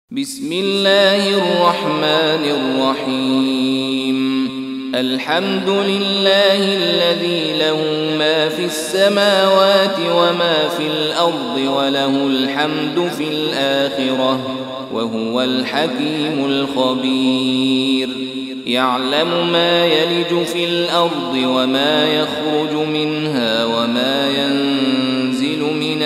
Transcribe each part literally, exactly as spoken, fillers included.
بسم الله الرحمن الرحيم. الحمد لله الذي له ما في السماوات وما في الأرض وله الحمد في الآخرة وهو الحكيم الخبير. يعلم ما يلج في الأرض وما يخرج منها وما ينزل من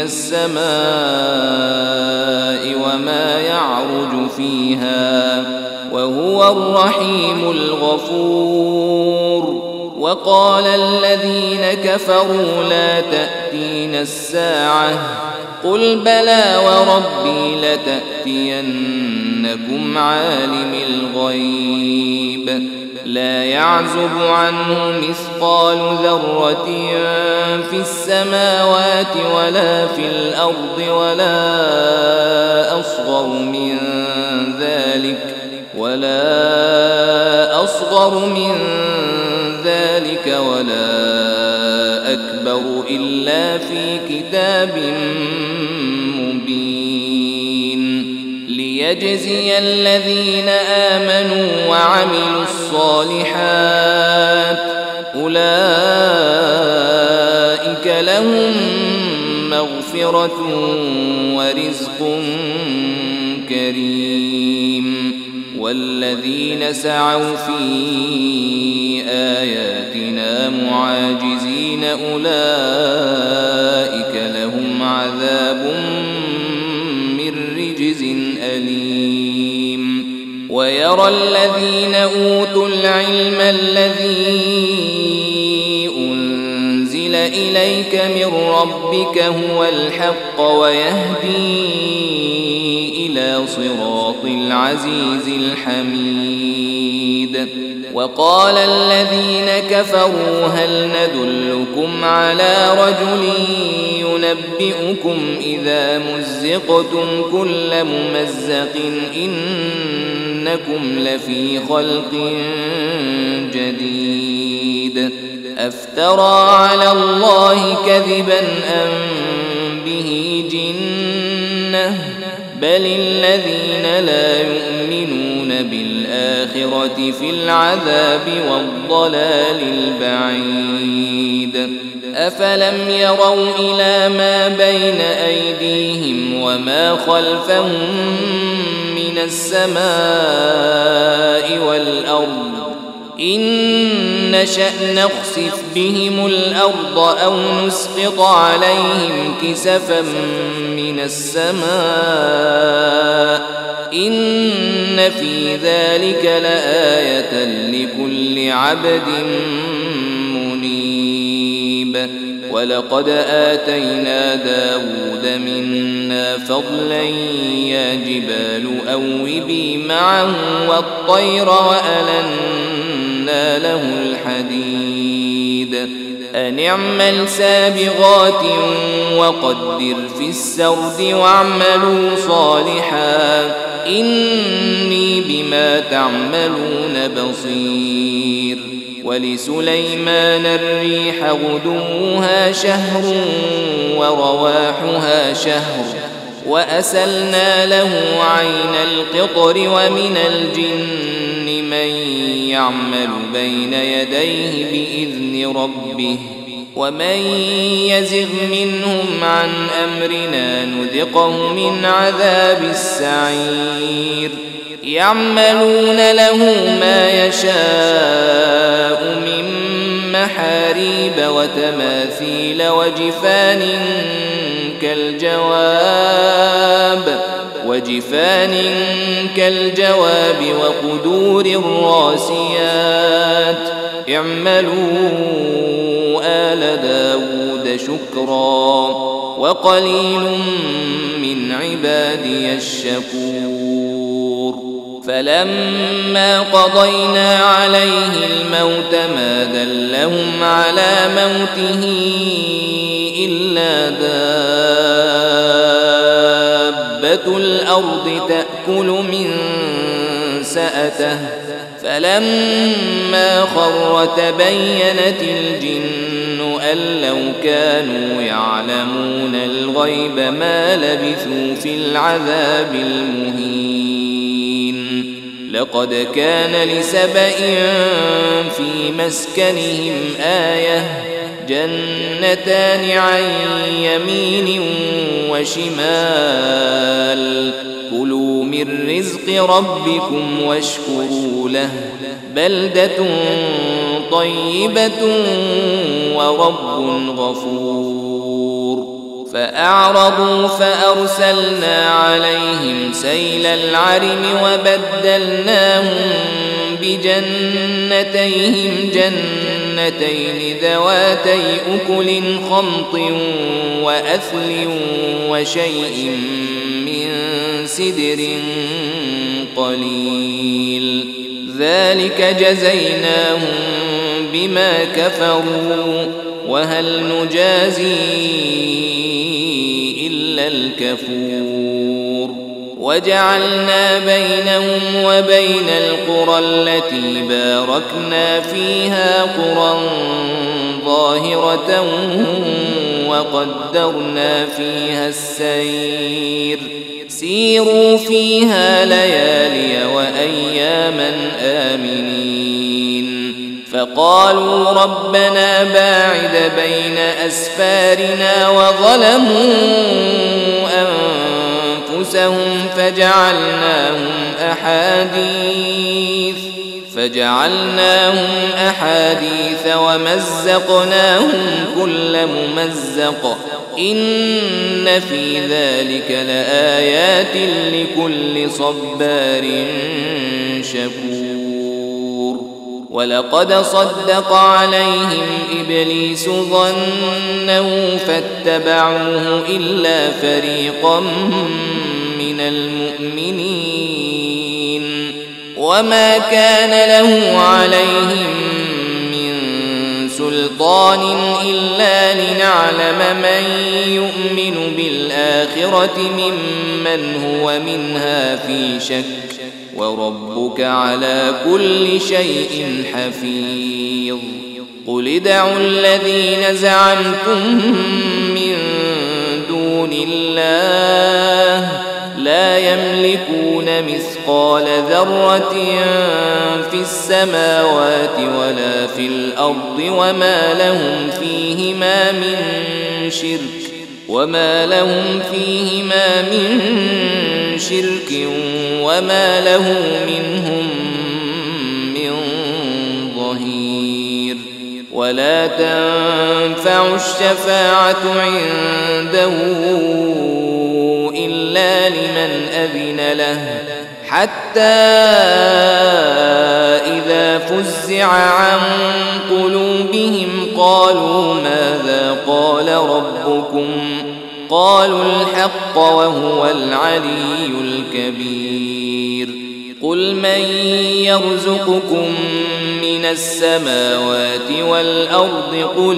السماء وما يعرج فيها وهو الرحيم الغفور. وقال الذين كفروا لا تأتينا الساعة قل بلى وربي لتأتينكم عالم الغيب لا يعزب عنه مثقال ذرة في السماوات ولا في الأرض ولا أصغر من ذلك ولا أصغر من ذلك ولا أكبر إلا في كتاب مبين ليجزي الذين آمنوا وعملوا الصالحات أولئك لهم مغفرة ورزق كريم. والذين سعوا في آياتنا معاجزين أولئك لهم عذاب من رجز أليم. ويرى الذين أوتوا العلم الذي أنزل إليك من ربك هو الحق ويهدي إلى صراط العزيز الحميد. وقال الذين كفروا هل ندلكم على رجل ينبئكم إذا مزقتم كل ممزق إنكم لفي خلق جديد أفترى على الله كذبا أم به جنة بل الذين لا يؤمنون بالآخرة في العذاب والضلال البعيد. أفلم يروا إلى ما بين أيديهم وما خلفهم من السماء والأرض إن نشأ نخسف بهم الأرض أو نسقط عليهم كسفا من السماء إن في ذلك لآية لكل عبد منيب. ولقد آتينا داود منا فضلا يا جبال أوبي معه والطير وألنا له الحديد أن اعمل سابغات وقدر في السرد واعملوا صالحا إني بما تعملون بصير. ولسليمان الريح غدوها شهر ورواحها شهر وأسلنا له عين القطر ومن الجن من يعمل بين يديه بإذن ربه ومن يزغ منهم عن أمرنا نذقه من عذاب السعير. يعملون له ما يشاء من محاريب وتماثيل وجفان كالجواب وجفان كالجواب وقدور الراسيات اعملوا آل داود شكرا وقليل من عبادي الشكور. فلما قضينا عليه الموت ما دلهم على موته إلا دابة الأرض تأكل من سأته فلما خر تبينت الجن أن لو كانوا يعلمون الغيب ما لبثوا في العذاب المهين. لقد كان لسبإ في مسكنهم آية جنتان عن يمين وشمال كلوا من رزق ربكم واشكروا له بلدة طيبة ورب غفور. فأعرضوا فأرسلنا عليهم سيل العرم وبدلناهم بجنتيهم جنتين ذواتي أكل خمط وأثل وشيء من سدر قليل ذلك جزيناهم بما كفروا وهل نجازي إلا الكفور. وجعلنا بينهم وبين القرى التي باركنا فيها قرى ظاهرة وقدرنا فيها السير سيروا فيها ليالي وأياما آمنين. فقالوا ربنا باعد بين أسفارنا وظلموا أنفسهم فجعلناهم أحاديث فجعلناهم أحاديث ومزقناهم كل ممزق إن في ذلك لآيات لكل صبار شكور. ولقد صدق عليهم إبليس ظنه فاتبعوه إلا فريقا من المؤمنين وما كان له عليهم من سلطان إلا لنعلم من يؤمن بالآخرة ممن هو منها في شك وربك على كل شيء حفيظ. قل ادعوا الذين زعمتم من دون الله لا يملكون مثقال ذرة في السماوات ولا في الأرض وما لهم فيهما من شرك وما لهم فيهما من شرك وما له منهم من ظهير. ولا تنفع الشفاعة عنده إلا لمن أذن له حتى إذا فزع عن قلوبهم قالوا ماذا قال ربكم قالوا الحق وهو العلي الكبير. قل من يرزقكم من السماوات والأرض قل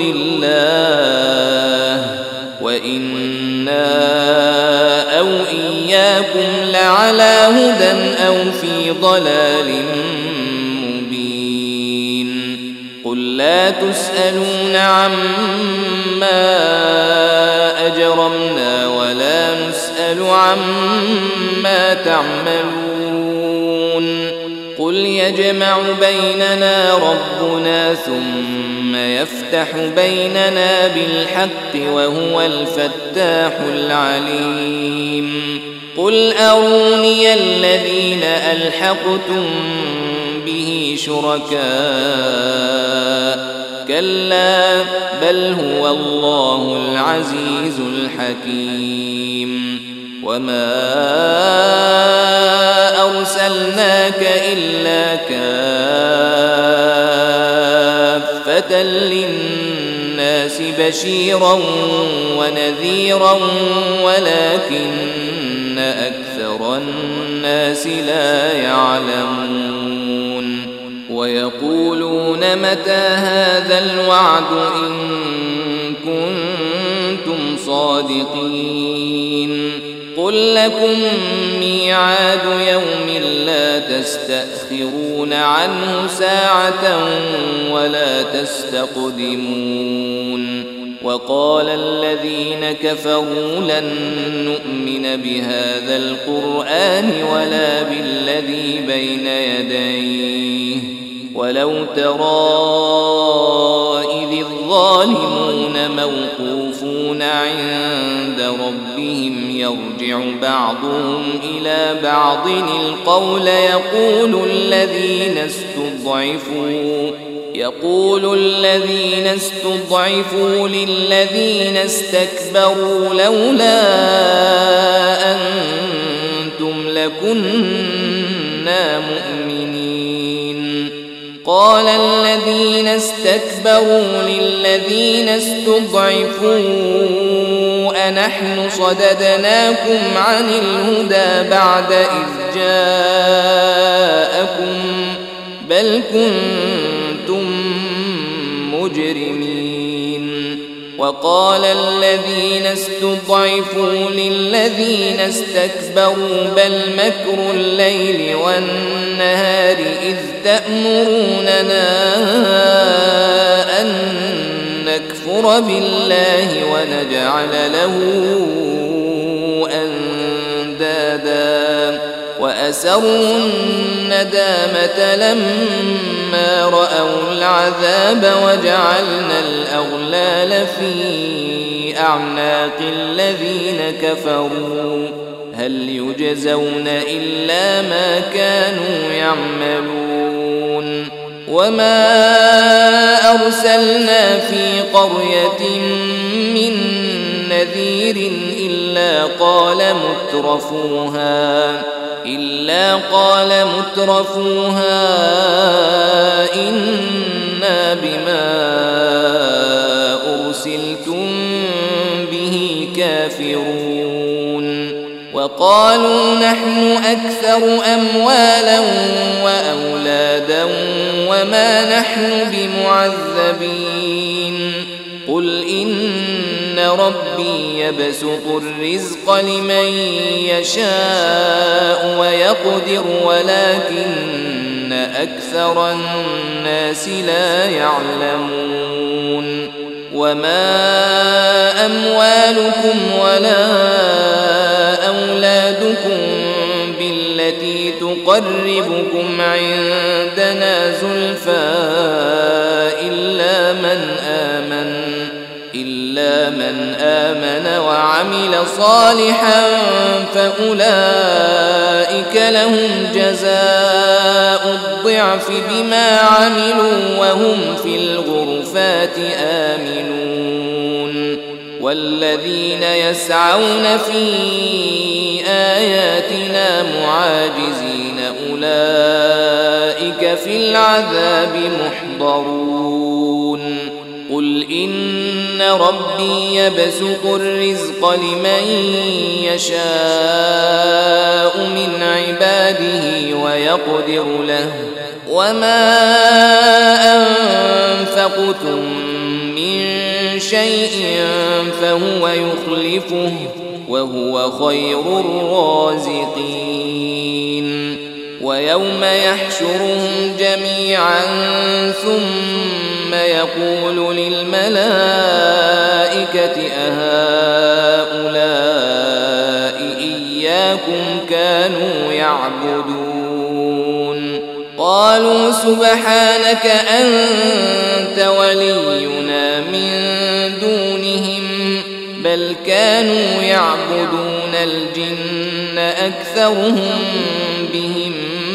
الله وإنا أو إياكم لعلى هدى أو في ضلال مبين. قل لا تسألون عما أجرمنا ولا نسأل عما تعملون. قل يجمع بيننا ربنا ثم يفتح بيننا بالحق وهو الفتاح العليم. قل أروني الذين ألحقتم به شركاء كلا بل هو الله العزيز الحكيم. وما أرسلناك إلا كافة للناس بشيرا ونذيرا ولكن أكثر الناس لا يعلمون. ويقولون متى هذا الوعد إن كنتم صادقين. قل قل لكم ميعاد يوم لا تستأخرون عنه ساعة ولا تستقدمون وقال الذين كفروا لن نؤمن بهذا القرآن ولا بالذي بين يديه ولو ترى إذ الظالمون موقوفون عند ربهم يرجع بعضهم إلى بعض القول يقول الذين استضعفوا يقول الذين استضعفوا للذين استكبروا لولا أنتم لكنا مؤمنين قال الذين استكبروا للذين استضعفوا أنحن صددناكم عن الهدى بعد إذ جاءكم بل كنتم مجرمين وقال الذين استضعفوا للذين استكبروا بل مكر الليل والنهار إذ تأمروننا أن نكفر بالله ونجعل له أندادا وأسروا الندامة لما رأوا العذاب وجعلنا الأغلال في أعناق الذين كفروا هل يجزون إلا ما كانوا يعملون وما أرسلنا في قرية من نذير إلا قال مترفوها إلا قال مترفوها إنا بما أرسلتم به كافرون وقالوا نحن أكثر أموالا وأولادا وما نحن بمعذبين قل إن ربي يبسط الرزق لمن يشاء ويقدر ولكن أكثر الناس لا يعلمون وما أموالكم ولا أولادكم بالتي تقربكم عندنا زلفى إلا من آمن إلا من آمن وعمل صالحا فأولئك لهم جزاء الضعف بما عملوا وهم في الغرفات آمنون والذين يسعون في آياتنا معاجزين أولئك في العذاب محضرون قل إن ربي يبسط الرزق لمن يشاء من عباده ويقدر له وما أنفقتم من شيء فهو يخلفه وهو خير الرازقين ويوم يحشرهم جميعا ثم يقول للملائكة أهؤلاء إياكم كانوا يعبدون قالوا سبحانك أنت ولينا من دونهم بل كانوا يعبدون الجن أكثرهم بهم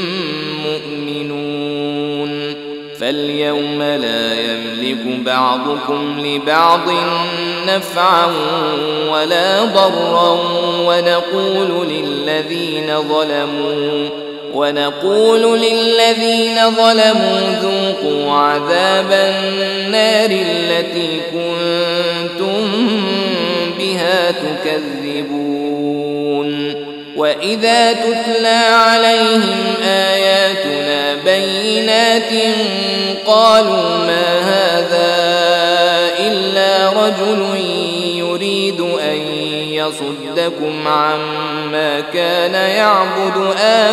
مؤمنون فاليوم لا يملك بعضكم لبعض نفعا ولا ضرا ونقول للذين ظلموا ونقول للذين ظلموا ذوقوا عذاب النار التي كنتم بها تكذبون وإذا تتلى عليهم آياتنا بينات قالوا ما هذا إلا رجل يريد أن يصدكم عما كان يعبد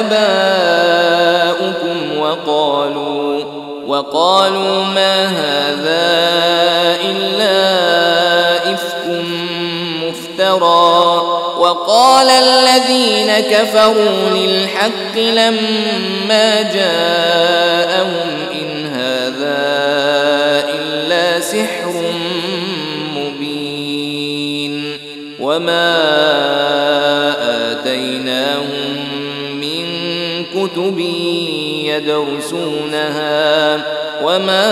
آباؤكم وقالوا وقالوا ما هذا إلا إفك مفترى وقال الذين كفروا للحق لما جاءهم إن هذا إلا سحر مبين وما آتيناهم من كتب يدرسونها وما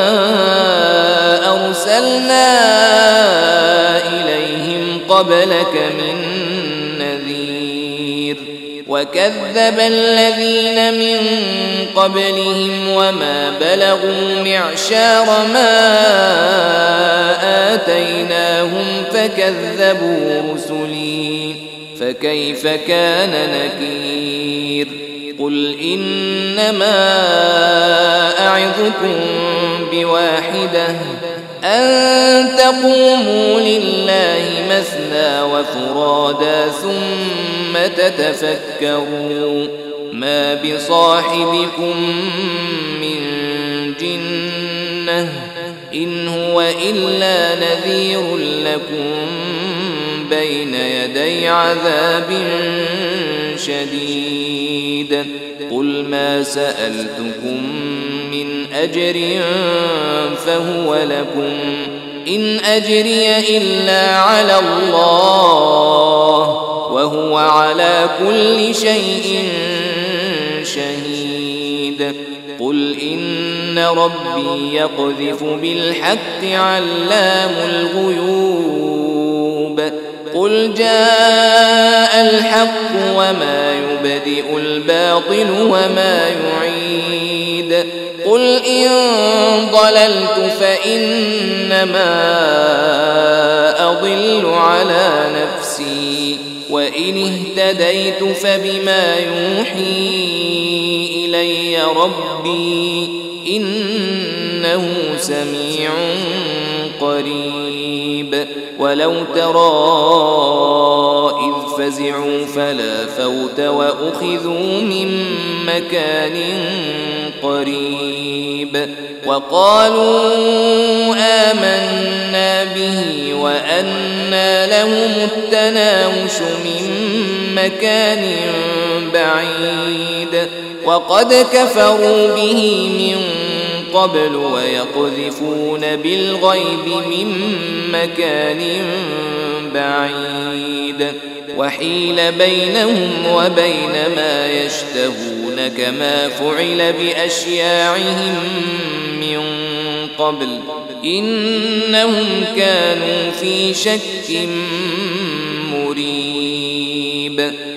أرسلنا إليهم قبلك من نذير وكذب الذين من قبلهم وما بلغوا معشار ما آتيناهم فكذبوا رسلي فكيف كان نكير قل إنما أعظكم بواحدة أن تقوموا لله مثنى وفرادا ثم تتفكروا ما بصاحبكم من جنة إن هو إلا نذير لكم بين يدي عذاب شديد قل ما سألتكم من أجر فهو لكم إن أجري إلا على الله وهو على كل شيء شهيد قل إن ربي يقذف بالحق علام الغيوب قل جاء الحق وما يبدئ الباطل وما يعيد قل إن ضللت فإنما أضل على نفسي وإن اهتديت فبما يوحي إلي ربي إنه سميع قريب ولو ترى إذ فزعوا فلا فوت وأخذوا من مكان قريب وقالوا آمنا به وأنى لهم التناوش من مكان بعيد وقد كفروا به من قبل ويقذفون بالغيب من مكان بعيد وحيل بينهم وبين ما يشتهون كما فعل بأشياعهم من قبل إنهم كانوا في شك مريب